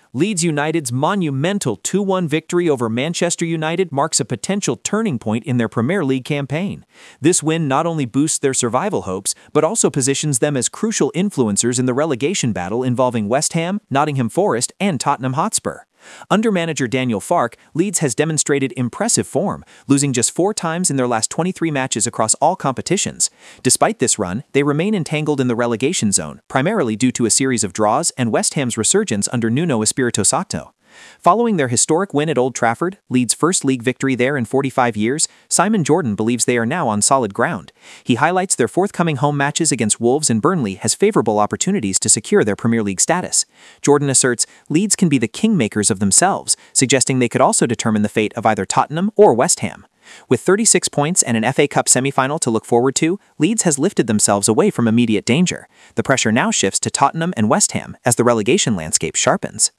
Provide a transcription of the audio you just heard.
Leeds United's monumental 2-1 victory over Manchester United marks a potential turning point in their Premier League campaign. This win not only boosts their survival hopes, but also positions them as crucial influencers in the relegation battle involving West Ham, Nottingham Forest, and Tottenham Hotspur. Under manager Daniel Farke, Leeds has demonstrated impressive form, losing just 4 times in their last 23 matches across all competitions. Despite this run, they remain entangled in the relegation zone, primarily due to a series of draws and West Ham's resurgence under Nuno Espirito Santo. Following their historic win at Old Trafford, Leeds' first league victory there in 45 years, Simon Jordan believes they are now on solid ground. He highlights their forthcoming home matches against Wolves and Burnley as favorable opportunities to secure their Premier League status. Jordan asserts Leeds can be the kingmakers of themselves, suggesting they could also determine the fate of either Tottenham or West Ham. With 36 points and an FA Cup semi-final to look forward to, Leeds has lifted themselves away from immediate danger. The pressure now shifts to Tottenham and West Ham as the relegation landscape sharpens.